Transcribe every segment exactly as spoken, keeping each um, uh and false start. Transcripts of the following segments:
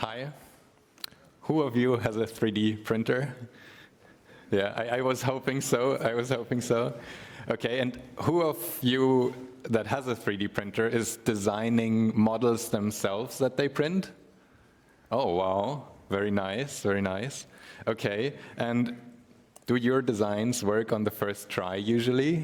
Hi. Who of you has a three D printer? Yeah, I, I was hoping so. I was hoping so. Okay, and who of you that has a three D printer is designing models themselves that they print? Oh, wow. Very nice, very nice. Okay, and do your designs work on the first try usually?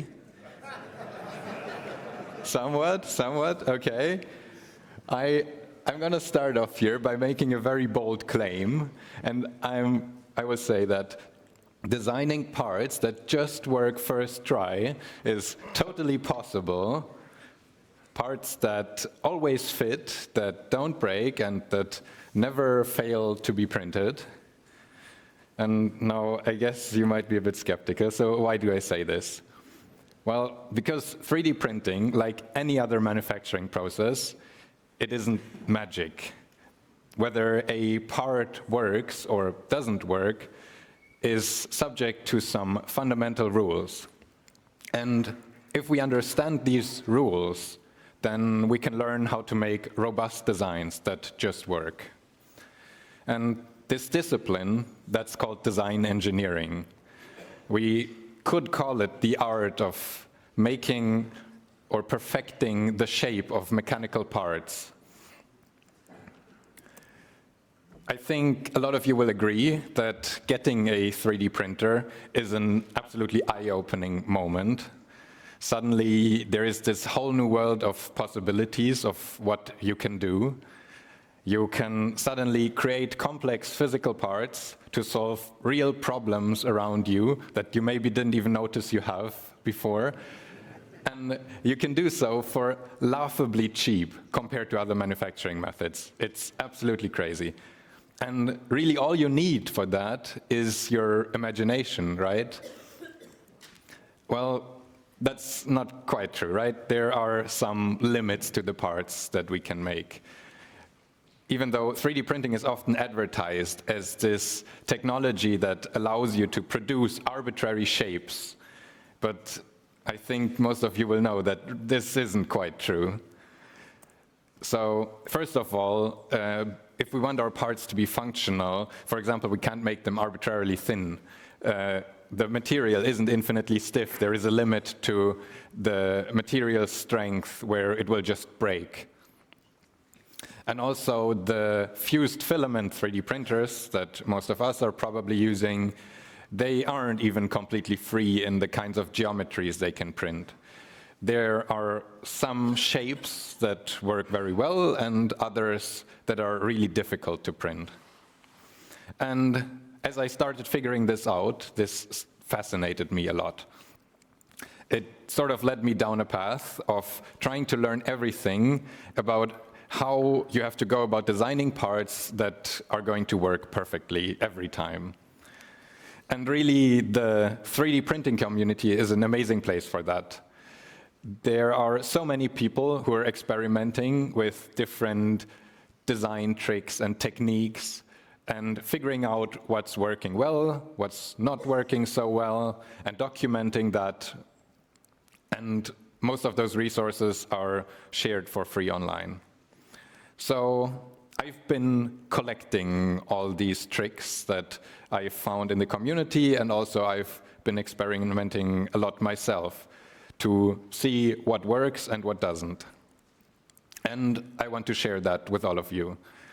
Somewhat, somewhat, okay. I, I'm going to start off here by making a very bold claim, and I'm, I will say that designing parts that just work first try is totally possible. Parts that always fit, that don't break, and that never fail to be printed. And now, I guess you might be a bit skeptical, so why do I say this? Well, because three D printing, like any other manufacturing process, it isn't magic. Whether a part works or doesn't work is subject to some fundamental rules. And if we understand these rules, then we can learn how to make robust designs that just work. And this discipline, that's called design engineering. We could call it the art of making or perfecting the shape of mechanical parts. I think a lot of you will agree that getting a three D printer is an absolutely eye-opening moment. Suddenly, there is this whole new world of possibilities of what you can do. You can suddenly create complex physical parts to solve real problems around you that you maybe didn't even notice you have before. And you can do so for laughably cheap compared to other manufacturing methods. It's absolutely crazy. And really all you need for that is your imagination, right? Well, that's not quite true, right? There are some limits to the parts that we can make. Even though three D printing is often advertised as this technology that allows you to produce arbitrary shapes, but I think most of you will know that this isn't quite true. So, first of all, uh, if we want our parts to be functional, for example, we can't make them arbitrarily thin. Uh, the material isn't infinitely stiff. There is a limit to the material strength where it will just break. And also the fused filament three D printers that most of us are probably using, they aren't even completely free in the kinds of geometries they can print. There are some shapes that work very well and others that are really difficult to print. And as I started figuring this out, this fascinated me a lot. It sort of led me down a path of trying to learn everything about how you have to go about designing parts that are going to work perfectly every time. And really, the three D printing community is an amazing place for that. There are so many people who are experimenting with different design tricks and techniques and figuring out what's working well, what's not working so well, and documenting that. And most of those resources are shared for free online. So I've been collecting all these tricks that I've found in the community, and also I've been experimenting a lot myself to see what works and what doesn't. And I want to share that with all of you.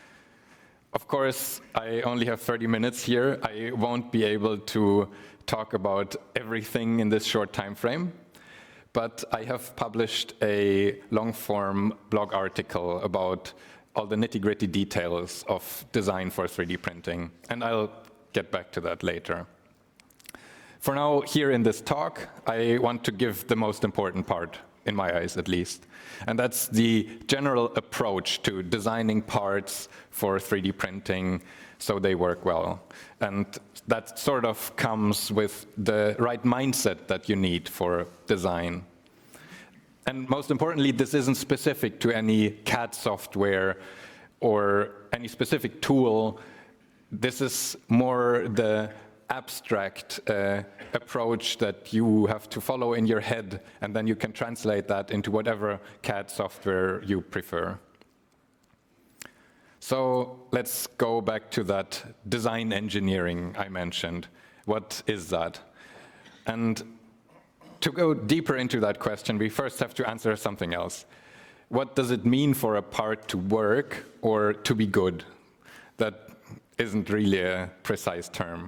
Of course, I only have thirty minutes here. I won't be able to talk about everything in this short time frame, but I have published a long-form blog article about all the nitty-gritty details of design for three D printing, and I'll get back to that later. For now, here in this talk, I want to give the most important part, in my eyes at least, and that's the general approach to designing parts for three D printing so they work well. And that sort of comes with the right mindset that you need for design. And most importantly, this isn't specific to any C A D software or any specific tool. This is more the abstract uh, approach that you have to follow in your head, and then you can translate that into whatever C A D software you prefer. So let's go back to that design engineering I mentioned. What is that? And to go deeper into that question, we first have to answer something else. What does it mean for a part to work or to be good? That isn't really a precise term.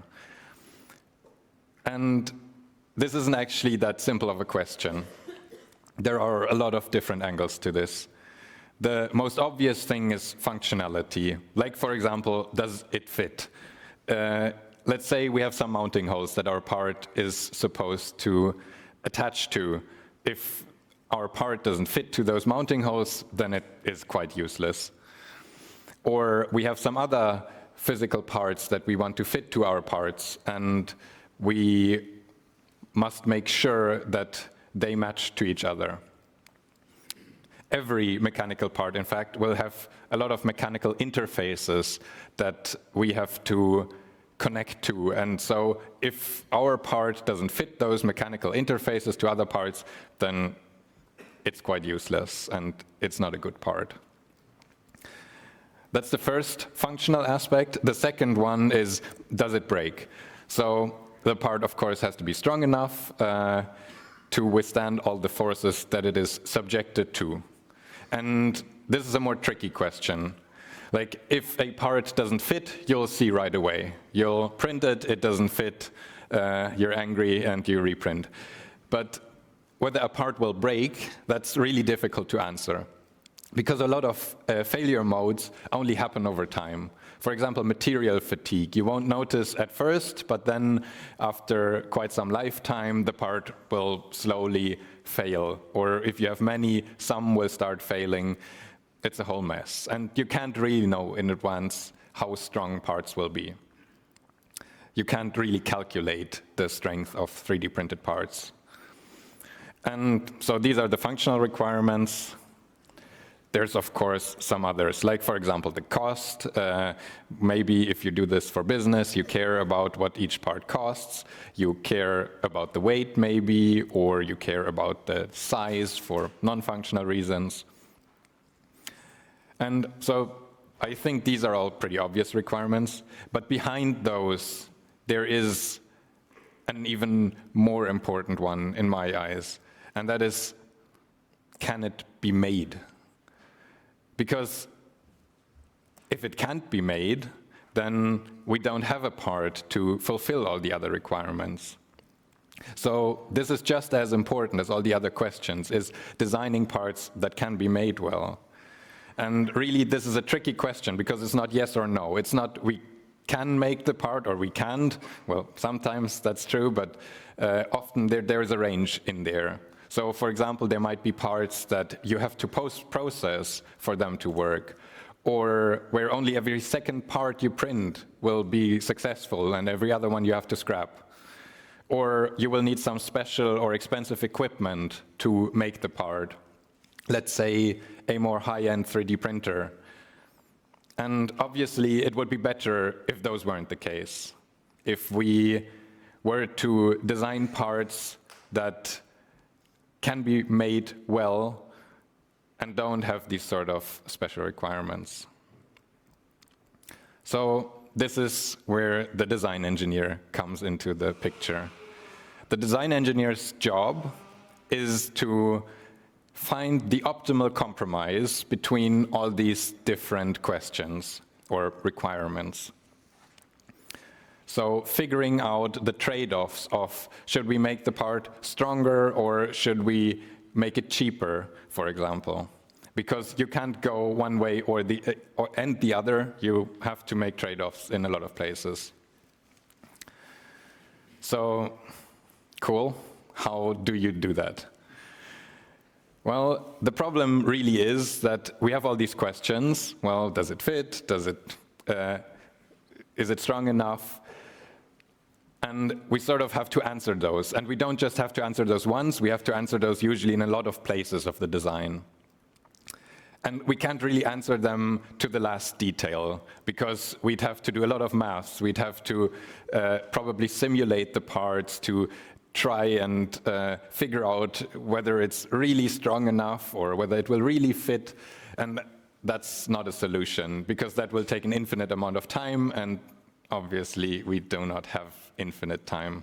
And this isn't actually that simple of a question. There are a lot of different angles to this. The most obvious thing is functionality. Like, for example, does it fit? Uh, let's say we have some mounting holes that our part is supposed to attach to. If our part doesn't fit to those mounting holes, then it is quite useless. Or we have some other physical parts that we want to fit to our parts, and we must make sure that they match to each other. Every mechanical part, in fact, will have a lot of mechanical interfaces that we have to connect to. And so if our part doesn't fit those mechanical interfaces to other parts, then it's quite useless and it's not a good part. That's the first functional aspect. The second one is, does it break? So the part, of course, has to be strong enough uh, to withstand all the forces that it is subjected to. And this is a more tricky question. Like, if a part doesn't fit, you'll see right away. You'll print it, it doesn't fit, uh, you're angry, and you reprint. But whether a part will break, that's really difficult to answer, because a lot of uh, failure modes only happen over time. For example, material fatigue. You won't notice at first, but then after quite some lifetime, the part will slowly fail. Or if you have many, some will start failing. It's a whole mess. And you can't really know in advance how strong parts will be. You can't really calculate the strength of three D printed parts. And so these are the functional requirements. There's, of course, some others, like, for example, the cost. Uh, maybe if you do this for business, you care about what each part costs. You care about the weight, maybe, or you care about the size for non-functional reasons. And so I think these are all pretty obvious requirements. But behind those, there is an even more important one in my eyes. And that is, can it be made? Because if it can't be made, then we don't have a part to fulfill all the other requirements. So this is just as important as all the other questions, is designing parts that can be made well. And really, this is a tricky question, because it's not yes or no. It's not we can make the part or we can't. Well, sometimes that's true, but uh, often there, there is a range in there. So, for example, there might be parts that you have to post-process for them to work, or where only every second part you print will be successful and every other one you have to scrap. Or you will need some special or expensive equipment to make the part. Let's say a more high-end three D printer. And obviously, it would be better if those weren't the case. If we were to design parts that can be made well and don't have these sort of special requirements. So this is where the design engineer comes into the picture. The design engineer's job is to find the optimal compromise between all these different questions or requirements. So figuring out the trade-offs of, should we make the part stronger or should we make it cheaper, for example? Because you can't go one way or the or, and the other. You have to make trade-offs in a lot of places. So, cool. How do you do that? Well, the problem really is that we have all these questions. Well, does it fit? Does it, uh, is it strong enough? And we sort of have to answer those. And we don't just have to answer those once, we have to answer those usually in a lot of places of the design. And we can't really answer them to the last detail, because we'd have to do a lot of maths. We'd have to uh, probably simulate the parts to try and uh, figure out whether it's really strong enough or whether it will really fit. And that's not a solution, because that will take an infinite amount of time, and obviously we do not have infinite time.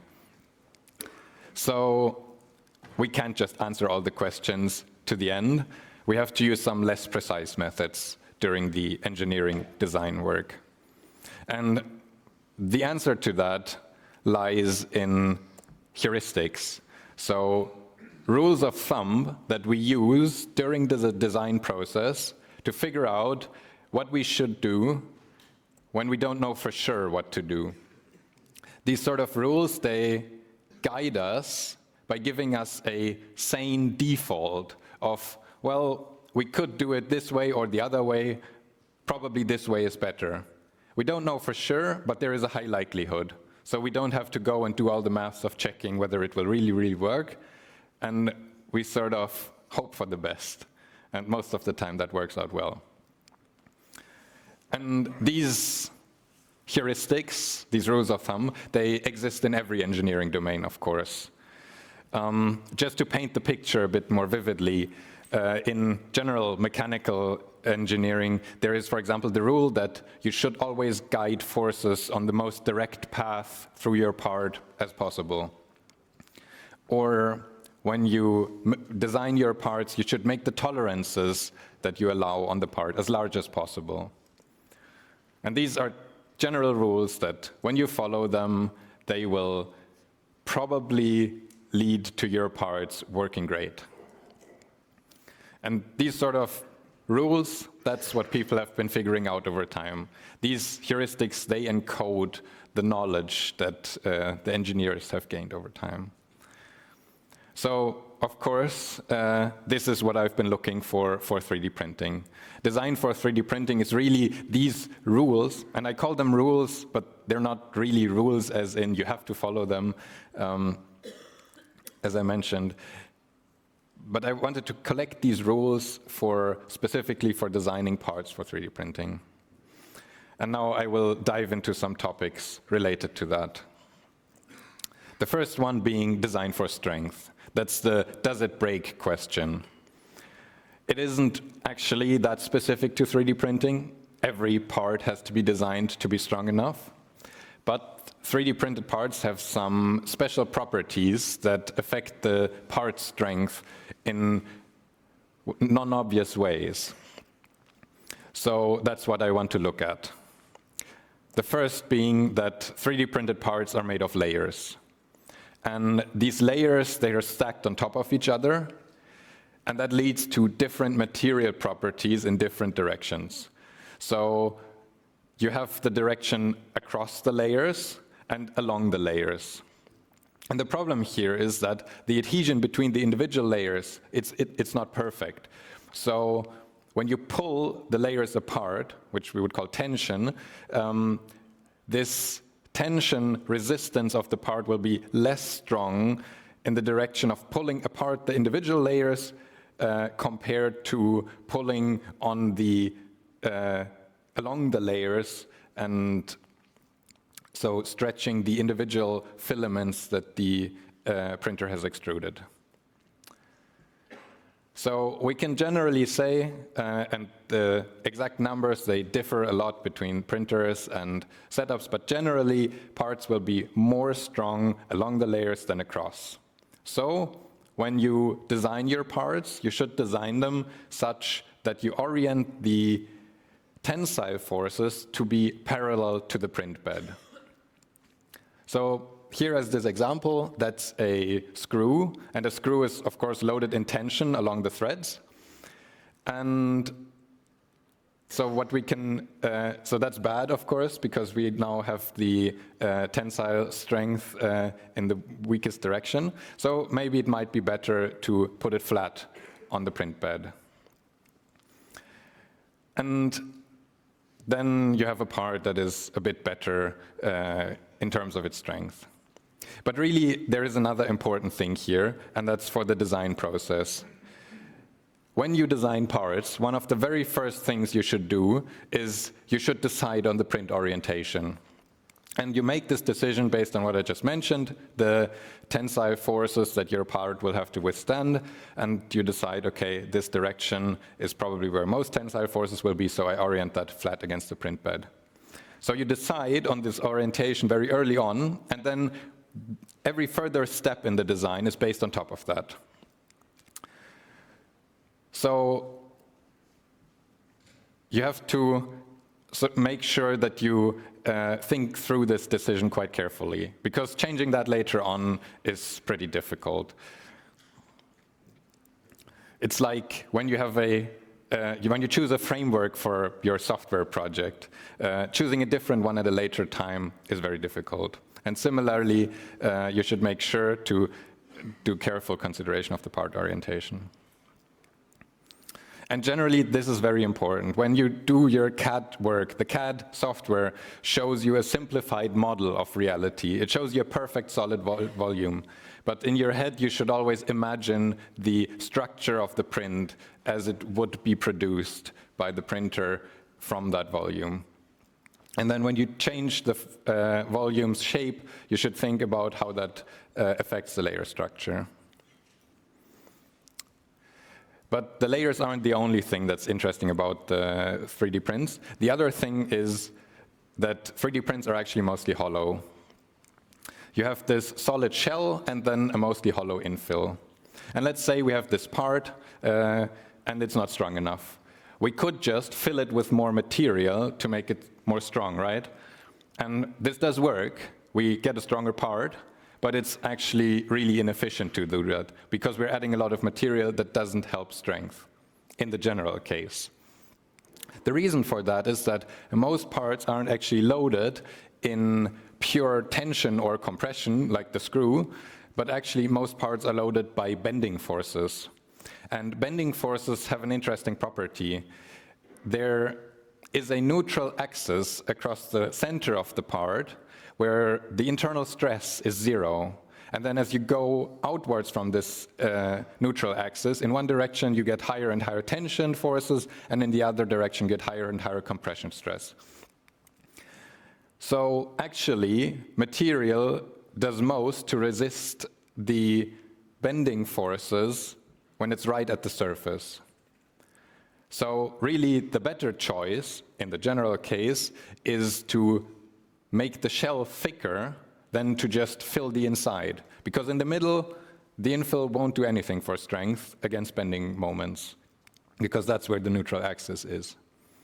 So we can't just answer all the questions to the end. We have to use some less precise methods during the engineering design work. And the answer to that lies in heuristics. So rules of thumb that we use during the design process to figure out what we should do when we don't know for sure what to do. These sort of rules, they guide us by giving us a sane default of, well, we could do it this way or the other way, probably this way is better. We don't know for sure, but there is a high likelihood. So we don't have to go and do all the maths of checking whether it will really, really work. And we sort of hope for the best. And most of the time that works out well. And these heuristics, these rules of thumb, they exist in every engineering domain, of course. Um, just to paint the picture a bit more vividly, uh, in general mechanical engineering, there is, for example, the rule that you should always guide forces on the most direct path through your part as possible. Or when you m design your parts, you should make the tolerances that you allow on the part as large as possible. And these are general rules that when you follow them, they will probably lead to your parts working great. And these sort of rules, that's what people have been figuring out over time. These heuristics, they encode the knowledge that uh, the engineers have gained over time. So, of course, uh, this is what I've been looking for for three D printing. Design for three D printing is really these rules, and I call them rules, but they're not really rules as in you have to follow them, um, as I mentioned. But I wanted to collect these rules for specifically for designing parts for three D printing. And now I will dive into some topics related to that. The first one being design for strength. That's the does it break question. It isn't actually that specific to three D printing. Every part has to be designed to be strong enough. But three D printed parts have some special properties that affect the part strength in non-obvious ways. So that's what I want to look at. The first being that three D printed parts are made of layers. And these layers, they are stacked on top of each other, and that leads to different material properties in different directions. So you have the direction across the layers and along the layers. And the problem here is that the adhesion between the individual layers, it's, it, it's not perfect. So when you pull the layers apart, which we would call tension, um, this tension resistance of the part will be less strong in the direction of pulling apart the individual layers uh, compared to pulling on the uh, along the layers, and so stretching the individual filaments that the uh, printer has extruded. So we can generally say, uh, and the exact numbers, they differ a lot between printers and setups, but generally parts will be more strong along the layers than across. So when you design your parts, you should design them such that you orient the tensile forces to be parallel to the print bed. So here is this example, that's a screw, and a screw is of course loaded in tension along the threads. And so what we can, uh, so that's bad of course, because we now have the uh, tensile strength uh, in the weakest direction. So maybe it might be better to put it flat on the print bed. And then you have a part that is a bit better uh, in terms of its strength. But really, there is another important thing here, and that's for the design process. When you design parts, one of the very first things you should do is you should decide on the print orientation. And you make this decision based on what I just mentioned, the tensile forces that your part will have to withstand, and you decide, okay, this direction is probably where most tensile forces will be, so I orient that flat against the print bed. So you decide on this orientation very early on, and then every further step in the design is based on top of that. So you have to So make sure that you uh, think through this decision quite carefully, because changing that later on is pretty difficult. It's like when you have a, uh, when you choose a framework for your software project, uh, choosing a different one at a later time is very difficult. And similarly, uh, you should make sure to do careful consideration of the part orientation. And generally, this is very important. When you do your C A D work, the C A D software shows you a simplified model of reality. It shows you a perfect solid vol volume. But in your head, you should always imagine the structure of the print as it would be produced by the printer from that volume. And then when you change the uh, volume's shape, you should think about how that uh, affects the layer structure. But the layers aren't the only thing that's interesting about uh, three D prints. The other thing is that three D prints are actually mostly hollow. You have this solid shell and then a mostly hollow infill. And let's say we have this part uh, and it's not strong enough. We could just fill it with more material to make it more strong, right? And this does work. We get a stronger part, but it's actually really inefficient to do that because we're adding a lot of material that doesn't help strength in the general case. The reason for that is that most parts aren't actually loaded in pure tension or compression, like the screw, but actually most parts are loaded by bending forces. And bending forces have an interesting property. There is a neutral axis across the center of the part where the internal stress is zero. And then as you go outwards from this uh, neutral axis, in one direction you get higher and higher tension forces, and in the other direction you get higher and higher compression stress. So actually, material does most to resist the bending forces when it's right at the surface. So really, the better choice in the general case is to make the shell thicker than to just fill the inside. Because in the middle, the infill won't do anything for strength against bending moments, because that's where the neutral axis is.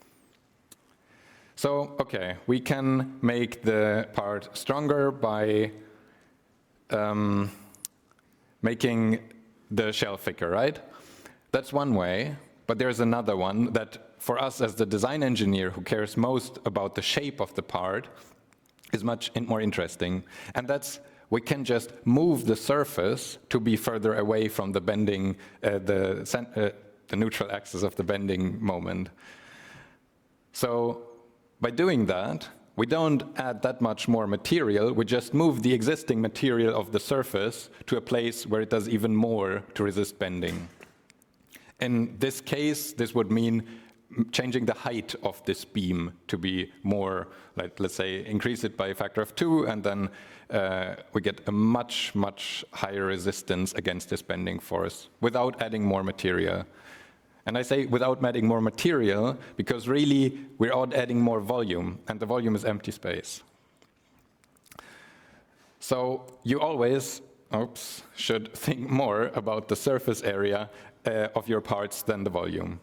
So, okay, we can make the part stronger by um, making the shell thicker, right? That's one way, but there's another one that for us as the design engineer who cares most about the shape of the part is much more interesting. And that's, we can just move the surface to be further away from the bending, uh, the, uh, the neutral axis of the bending moment. So by doing that, we don't add that much more material, we just move the existing material of the surface to a place where it does even more to resist bending. In this case, this would mean changing the height of this beam to be more, like, let's say, increase it by a factor of two, and then uh, we get a much, much higher resistance against this bending force without adding more material. And I say without adding more material because really we're out adding more volume, and the volume is empty space. So you always, oops, should think more about the surface area uh, of your parts than the volume.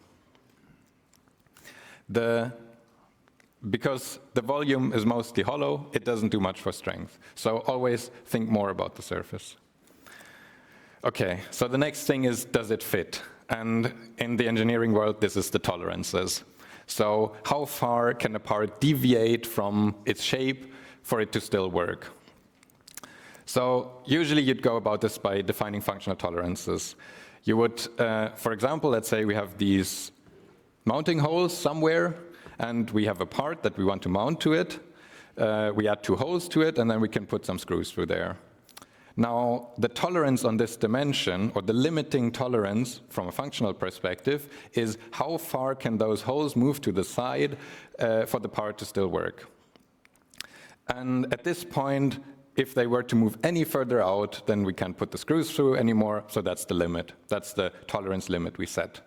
The, because the volume is mostly hollow, it doesn't do much for strength. So always think more about the surface. Okay, so the next thing is, does it fit? And in the engineering world, this is the tolerances. So how far can a part deviate from its shape for it to still work? So usually you'd go about this by defining functional tolerances. You would, uh, for example, let's say we have these mounting holes somewhere, and we have a part that we want to mount to it. Uh, we add two holes to it, and then we can put some screws through there. Now, the tolerance on this dimension, or the limiting tolerance from a functional perspective, is how far can those holes move to the side uh, for the part to still work. And at this point, if they were to move any further out, then we can't put the screws through anymore, so that's the limit. That's the tolerance limit we set.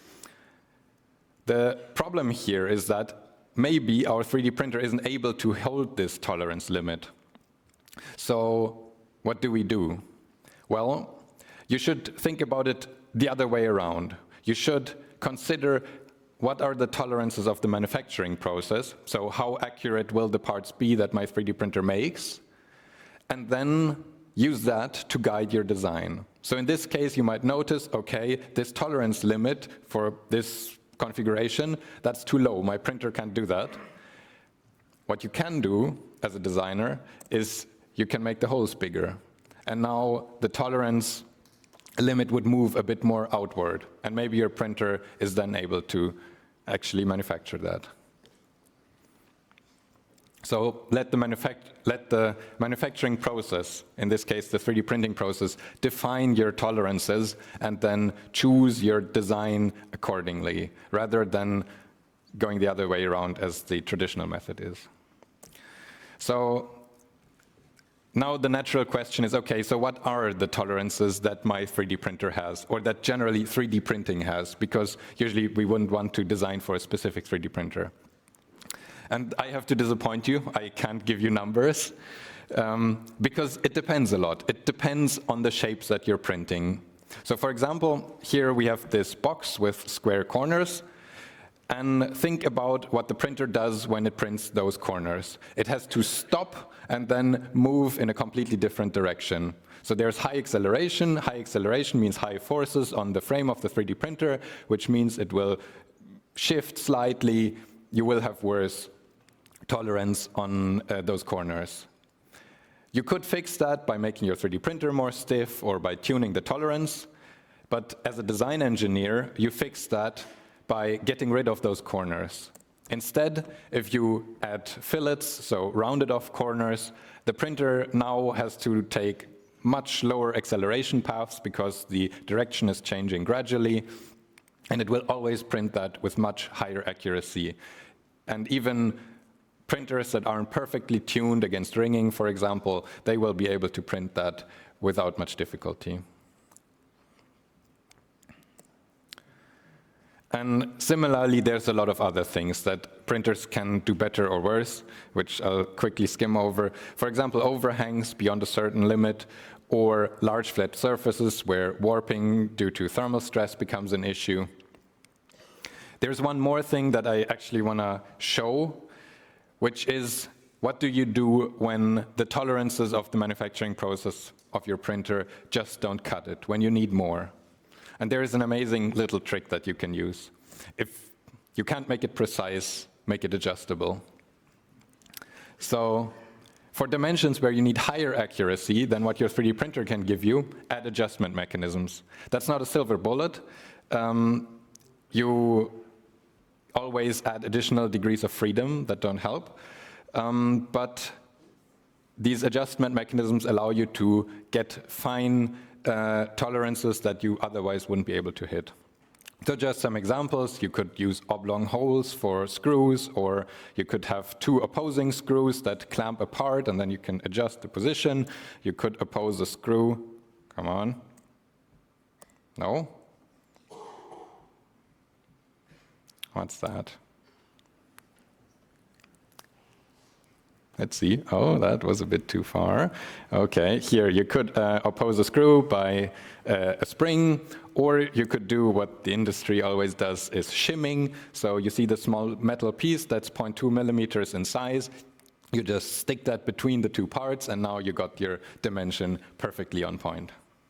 The problem here is that maybe our three D printer isn't able to hold this tolerance limit. So what do we do? Well, you should think about it the other way around. You should consider what are the tolerances of the manufacturing process, so how accurate will the parts be that my three D printer makes, and then use that to guide your design. So in this case, you might notice, okay, this tolerance limit for this configuration, that's too low. My printer can't do that. What you can do as a designer is you can make the holes bigger. And now the tolerance limit would move a bit more outward. And maybe your printer is then able to actually manufacture that. So let the, manufact let the manufacturing process, in this case the three D printing process, define your tolerances and then choose your design accordingly, rather than going the other way around as the traditional method is. So now the natural question is, okay, so what are the tolerances that my three D printer has, or that generally three D printing has? Because usually we wouldn't want to design for a specific three D printer. And I have to disappoint you, I can't give you numbers, um, because it depends a lot. It depends on the shapes that you're printing. So for example, here we have this box with square corners, and think about what the printer does when it prints those corners. It has to stop and then move in a completely different direction. So there's high acceleration. High acceleration means high forces on the frame of the three D printer, which means it will shift slightly. You will have worse tolerance on uh, those corners. You could fix that by making your three D printer more stiff or by tuning the tolerance. But as a design engineer, you fix that by getting rid of those corners. Instead, if you add fillets, so rounded off corners, the printer now has to take much lower acceleration paths because the direction is changing gradually, and it will always print that with much higher accuracy. And even printers that aren't perfectly tuned against ringing, for example, they will be able to print that without much difficulty. And similarly, there's a lot of other things that printers can do better or worse, which I'll quickly skim over. For example, overhangs beyond a certain limit, or large flat surfaces where warping due to thermal stress becomes an issue. There's one more thing that I actually want to show, which is what do you do when the tolerances of the manufacturing process of your printer just don't cut it, when you need more. And there is an amazing little trick that you can use. If you can't make it precise, make it adjustable. So for dimensions where you need higher accuracy than what your three D printer can give you, add adjustment mechanisms. That's not a silver bullet. Um, you always add additional degrees of freedom that don't help. Um, but these adjustment mechanisms allow you to get fine uh, tolerances that you otherwise wouldn't be able to hit. So just some examples, you could use oblong holes for screws, or you could have two opposing screws that clamp apart and then you can adjust the position. You could oppose a screw, come on, no? What's that? Let's see. Oh, that was a bit too far. Okay, here you could uh, oppose a screw by uh, a spring, or you could do what the industry always does, is shimming. So you see the small metal piece that's zero point two millimeters in size. You just stick that between the two parts, and now you got your dimension perfectly on point.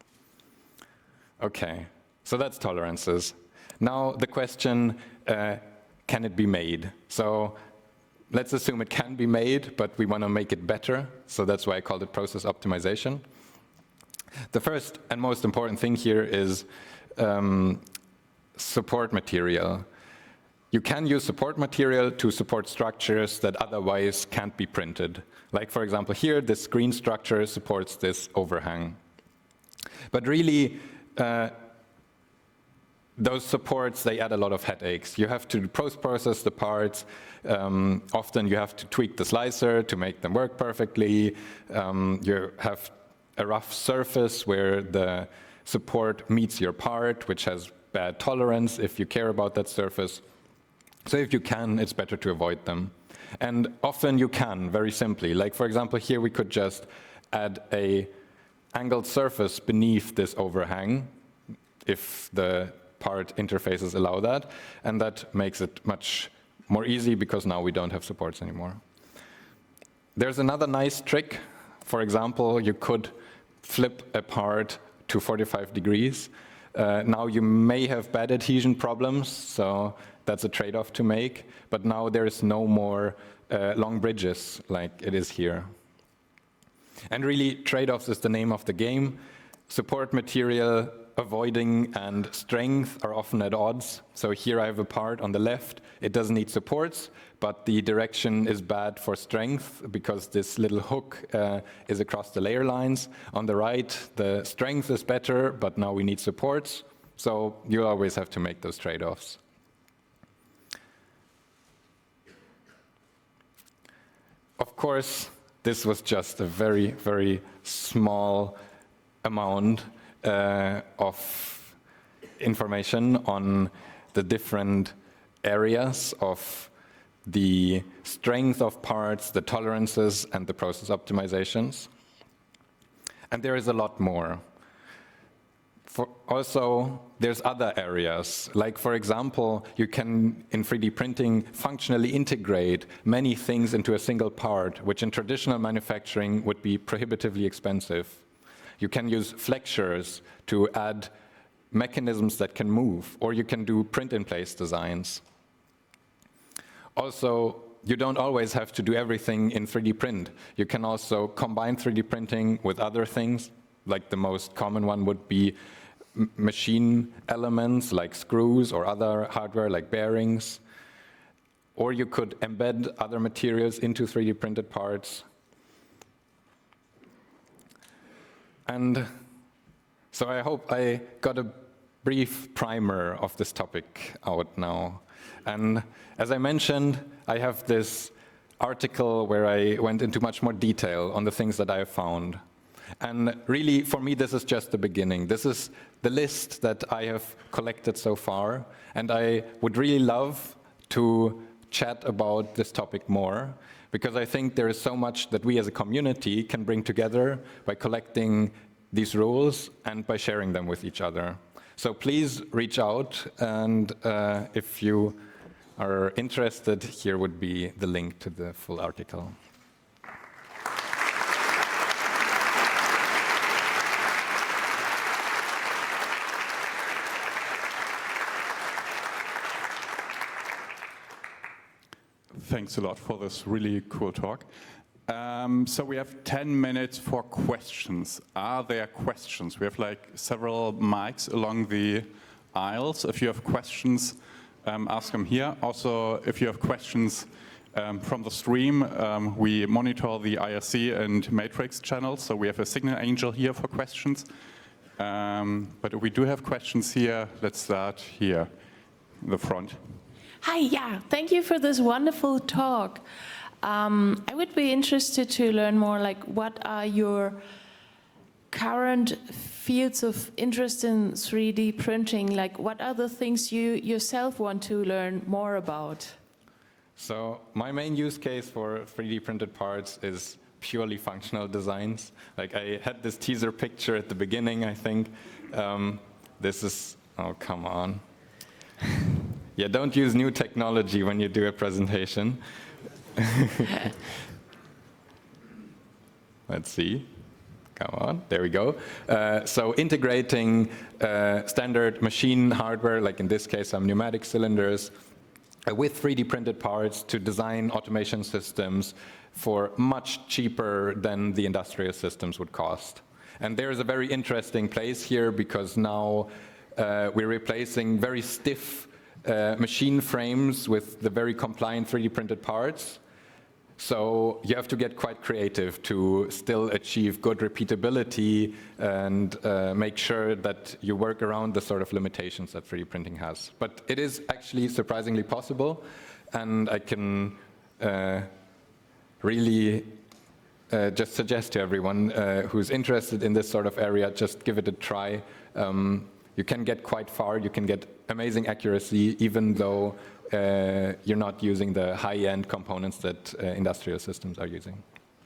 Okay, so that's tolerances. Now the question, uh, can it be made? So let's assume it can be made, but we want to make it better. So that's why I called it process optimization. The first and most important thing here is um, support material. You can use support material to support structures that otherwise can't be printed. Like, for example, here, this screen structure supports this overhang. But really, uh, those supports, they add a lot of headaches. You have to post-process the parts. Um, often you have to tweak the slicer to make them work perfectly. Um, you have a rough surface where the support meets your part, which has bad tolerance if you care about that surface. So if you can, it's better to avoid them. And often you can, very simply. Like, for example, here we could just add a angled surface beneath this overhang, if the part interfaces allow that, and that makes it much more easy because now we don't have supports anymore. There's another nice trick. For example, you could flip a part to forty-five degrees. Uh, now you may have bad adhesion problems, so that's a trade-off to make, but now there is no more uh, long bridges like it is here. And really, trade-offs is the name of the game. Support material, avoiding, and strength are often at odds. So here I have a part on the left. It doesn't need supports, but the direction is bad for strength because this little hook uh, is across the layer lines. On the right, the strength is better, but now we need supports. So you always have to make those trade-offs. Of course, this was just a very, very small amount uh, of information on the different areas of the strength of parts, the tolerances, and the process optimizations. And there is a lot more. For also, there's other areas, like for example, you can, in three D printing, functionally integrate many things into a single part, which in traditional manufacturing would be prohibitively expensive. You can use flexures to add mechanisms that can move, or you can do print-in-place designs. Also, you don't always have to do everything in three D print. You can also combine three D printing with other things, like the most common one would be machine elements like screws or other hardware like bearings. Or you could embed other materials into three D printed parts. And so I hope I got a brief primer of this topic out now. And as I mentioned, I have this article where I went into much more detail on the things that I have found. And really, for me, this is just the beginning. This is the list that I have collected so far. And I would really love to chat about this topic more, because I think there is so much that we as a community can bring together by collecting these rules and by sharing them with each other. So please reach out, and uh, if you are interested, here would be the link to the full article. Thanks a lot for this really cool talk. Um, so we have ten minutes for questions. Are there questions? We have like several mics along the aisles. If you have questions, um, ask them here. Also, if you have questions um, from the stream, um, we monitor the I R C and Matrix channels. So we have a Signal Angel here for questions. Um, but if we do have questions here, let's start here in the front. Hi, yeah, thank you for this wonderful talk. Um, I would be interested to learn more, like, what are your current fields of interest in three D printing? Like, what are the things you yourself want to learn more about? So my main use case for three D printed parts is purely functional designs. Like, I had this teaser picture at the beginning, I think. Um, this is, oh, come on. Yeah, don't use new technology when you do a presentation. Let's see. Come on, there we go. Uh, so integrating uh, standard machine hardware, like in this case some pneumatic cylinders, uh, with three D printed parts to design automation systems for much cheaper than the industrial systems would cost. And there is a very interesting place here, because now uh, we're replacing very stiff Uh, machine frames with the very compliant three D printed parts. So you have to get quite creative to still achieve good repeatability and uh, make sure that you work around the sort of limitations that three D printing has. But it is actually surprisingly possible, and I can uh, really uh, just suggest to everyone uh, who's interested in this sort of area, just give it a try. Um, you can get quite far, you can get amazing accuracy, even though Uh, you're not using the high-end components that uh, industrial systems are using.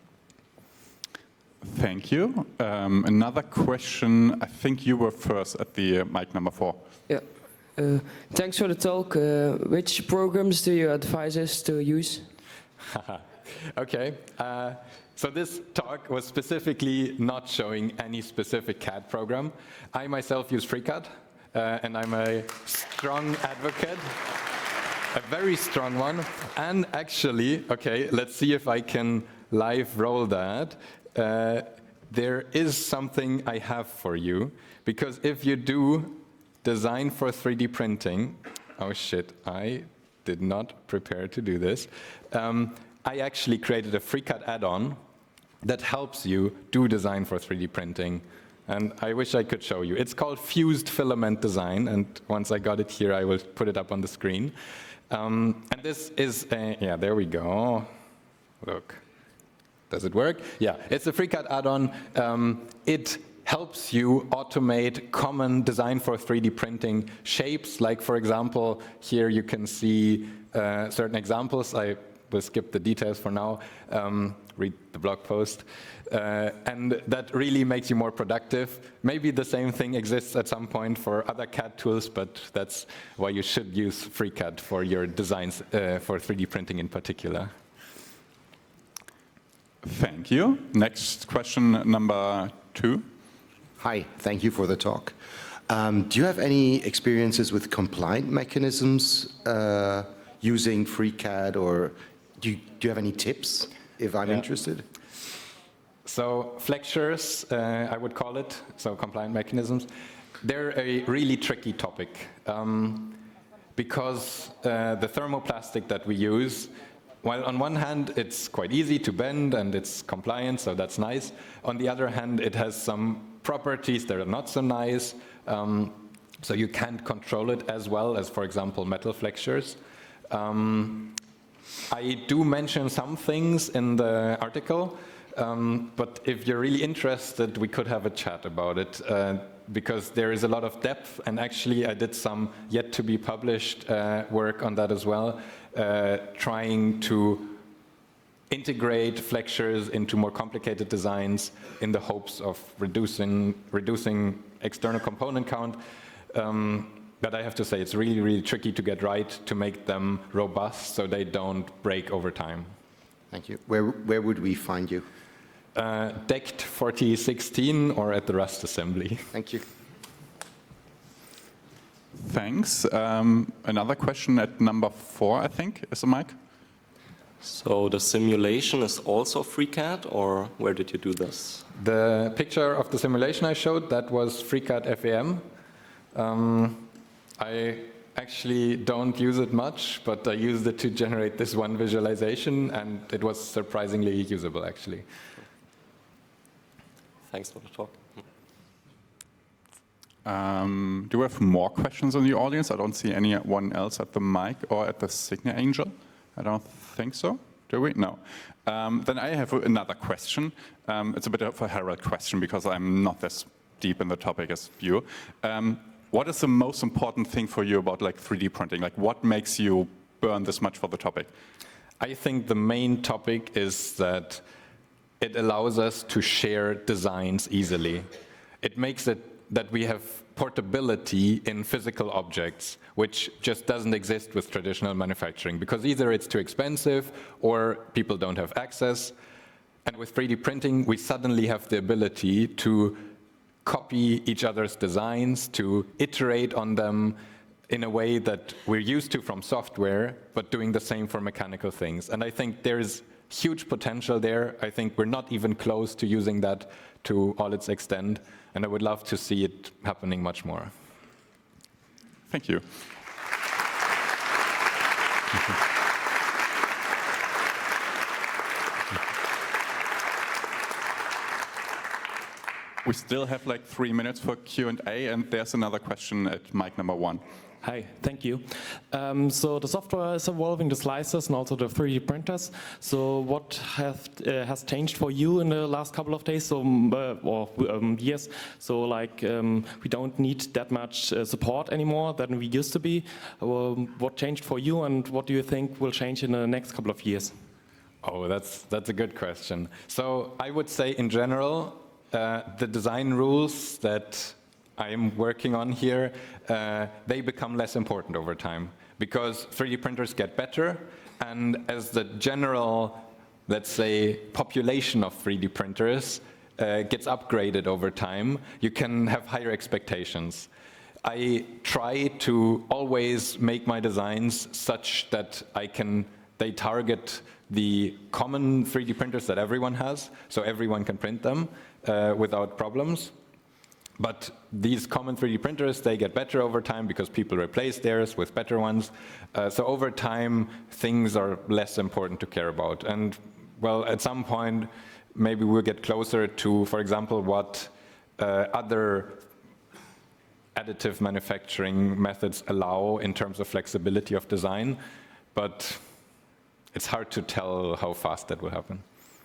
Thank you. Um, another question. I think you were first at the uh, mic number four. Yeah. Uh, thanks for the talk. Uh, which programs do you advise us to use? Okay. Uh, so this talk was specifically not showing any specific C A D program. I myself use FreeCAD, uh, and I'm a strong advocate. A very strong one, and actually, okay, let's see if I can live roll that. Uh, there is something I have for you, because if you do design for three D printing, oh shit, I did not prepare to do this. Um, I actually created a FreeCAD add-on that helps you do design for three D printing. And I wish I could show you. It's called Fused Filament Design, and once I got it here, I will put it up on the screen. Um, and this is, a, yeah, there we go. Look, does it work? Yeah, it's a FreeCAD add-on. Um, it helps you automate common design for three D printing shapes. Like, for example, here you can see uh, certain examples. I will skip the details for now. Um, read the blog post. Uh, and that really makes you more productive. Maybe the same thing exists at some point for other C A D tools, but that's why you should use FreeCAD for your designs uh, for three D printing in particular. Thank you. Next question, number two. Hi, thank you for the talk. Um, do you have any experiences with compliant mechanisms uh, using FreeCAD, or do you, do you have any tips if I'm Yeah. interested? So flexures, uh, I would call it, so compliant mechanisms, they're a really tricky topic um, because uh, the thermoplastic that we use, while on one hand it's quite easy to bend and it's compliant, so that's nice. On the other hand, it has some properties that are not so nice, um, so you can't control it as well as, for example, metal flexures. Um, I do mention some things in the article. Um, but if you're really interested, we could have a chat about it, uh, because there is a lot of depth, and actually I did some yet to be published uh, work on that as well, uh, trying to integrate flexures into more complicated designs in the hopes of reducing, reducing external component count. Um, but I have to say, it's really, really tricky to get right to make them robust so they don't break over time. Thank you. Where, where would we find you? Uh, D E C T forty sixteen or at the Rust assembly. Thank you. Thanks. Um, another question at number four, I think, is the mic. So the simulation is also FreeCAD, or where did you do this? The picture of the simulation I showed, that was FreeCAD F A M. Um, I actually don't use it much, but I used it to generate this one visualization, and it was surprisingly usable, actually. Thanks for the talk. Um, do we have more questions in the audience? I don't see anyone else at the mic or at the Signia Angel. I don't think so. Do we? No. Um, then I have another question. Um, it's a bit of a Harold question because I'm not as deep in the topic as you. Um, what is the most important thing for you about like three D printing? Like, what makes you burn this much for the topic? I think the main topic is that it allows us to share designs easily. It makes it that we have portability in physical objects, which just doesn't exist with traditional manufacturing, because either it's too expensive or people don't have access. And with three D printing, we suddenly have the ability to copy each other's designs, to iterate on them in a way that we're used to from software, but doing the same for mechanical things. And I think there's huge potential there. I think we're not even close to using that to all its extent, and I would love to see it happening much more. Thank you. We still have like three minutes for Q and A, and there's another question at mic number one. Hi, thank you. Um, so the software is evolving, the slicers and also the three D printers. So what have, uh, has changed for you in the last couple of days so, um, uh, or um, years? So like um, we don't need that much uh, support anymore than we used to be. Um, what changed for you, and what do you think will change in the next couple of years? Oh, that's, that's a good question. So I would say in general, uh, the design rules that I'm working on here, uh, they become less important over time because three D printers get better, and as the general, let's say, population of three D printers uh, gets upgraded over time, you can have higher expectations. I try to always make my designs such that I can, they target the common three D printers that everyone has, so everyone can print them uh, without problems. But these common three D printers, they get better over time because people replace theirs with better ones. Uh, so over time, things are less important to care about. And well, at some point, maybe we'll get closer to, for example, what uh, other additive manufacturing methods allow in terms of flexibility of design. But it's hard to tell how fast that will happen.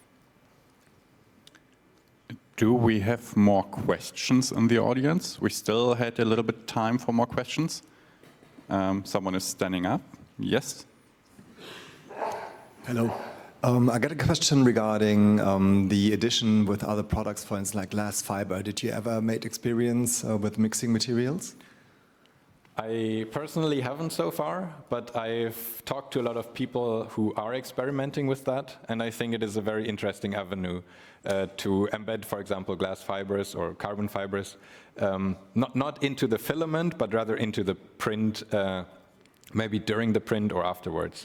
Do we have more questions in the audience? We still had a little bit time for more questions. Um, someone is standing up. Yes? Hello. Um, I got a question regarding um, the addition with other products, for instance, like glass fiber. Did you ever make experience uh, with mixing materials? I personally haven't so far, but I've talked to a lot of people who are experimenting with that, and I think it is a very interesting avenue uh, to embed, for example, glass fibers or carbon fibers, um, not, not into the filament, but rather into the print, uh, maybe during the print or afterwards.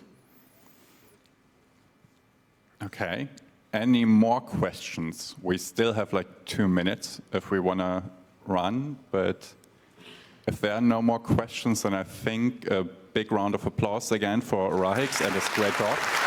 Okay. Any more questions? We still have like two minutes if we want to run, but if there are no more questions, then I think a big round of applause again for Rahix and his great talk.